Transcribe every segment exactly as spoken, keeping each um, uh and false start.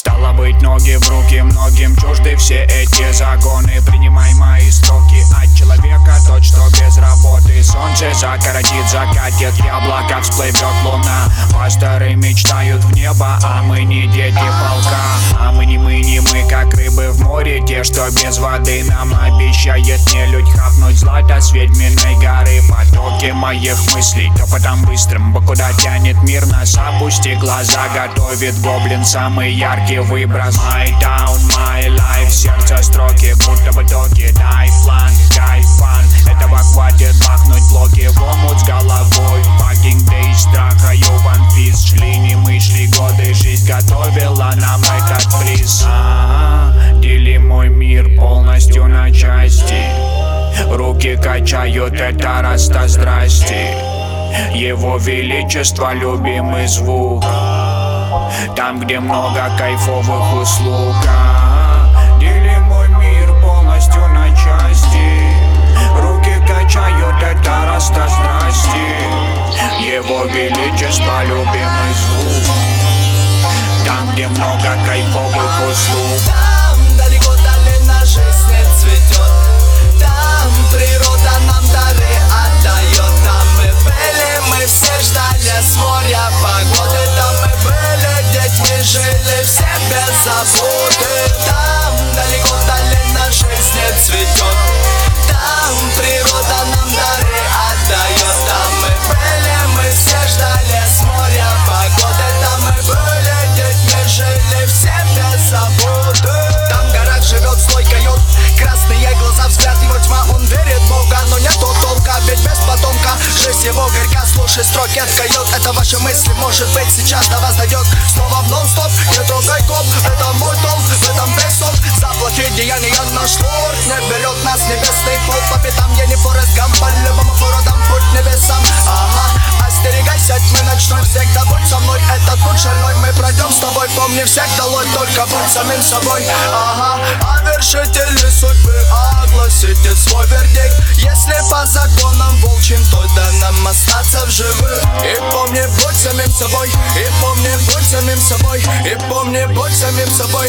Стало быть, ноги в руки, многим чужды все эти загоны. Принимай мои строки от человека, тот, что без работы. Солнце закоротит, закатит, в облака всплывет луна. Пасторы мечтают в небо, а мы не дети полка. А мы не мы, не мы, как рыбы в море. Те, что без воды нам обещает нелюдь хапнуть злато с ведьминой горы. Потоки моих мыслей топотом быстрым, бо куда тянет мир нас, опусти глаза. Готовит гоблин самый яркий выброс. My town, my life, сердце строки, будто бы токи. Дай план, дай фан, этого хватит бахнуть блоки в омут с головой. Fucking day, страха, One Piece. Шли не мы, шли годы, жизнь готовила нам этот приз. А-а-а, дели мой мир полностью на части. Руки качают, это раста здрасте. Его величество любимый звук. Там, где много кайфовых услуг. А-а-а, дели мой мир полностью на части. Руки качают, это раста здрасте. Его величество любимый звук. Там, где много кайфовых услуг. Там далеко долина жизни цветет. Там природа нам дары отдает. Там мы были, мы все ждали с моря погоды. Там мы были, детьми жили все без заботы. Там далеко долина жизни цветет. Там природа нам дары отдает. Там мы были, мы все ждали с моря погоды. Там мы были, детьми жили все без заботы. Там в горах живет злой койот, красные глаза, взгляд его тьма. Он верит в Бога, но нету толка, ведь без потомка жизнь его горька. Слушай строки от койот, это ваши мысли, может быть сейчас до вас дойдет. Снова в нон-стоп, не трогай коп, это мой дом, в этом весь сон. За плохие деяния наш лорд не берет нас небесный пол. По пятам я не Форест Гамп, по любому городам путь небесам. Ага, остерегайся тьмы ночной, всегда будь со мной, этот путь шальной. Мы пройдем с тобой, помни всех долой, только будь самим собой. Ага, а вершители судьбы, огласите свой вердикт. Если по законам волчьим, то да нам остаться в живых. И помни, будь самим собой, и помни, будь самим собой, и помни, будь самим собой.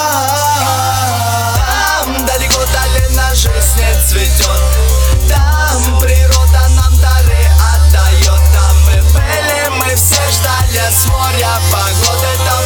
Там далеко долина жизни цветет. Там природа нам дары отдает. Там мы были, мы все ждали с моря погоды. Там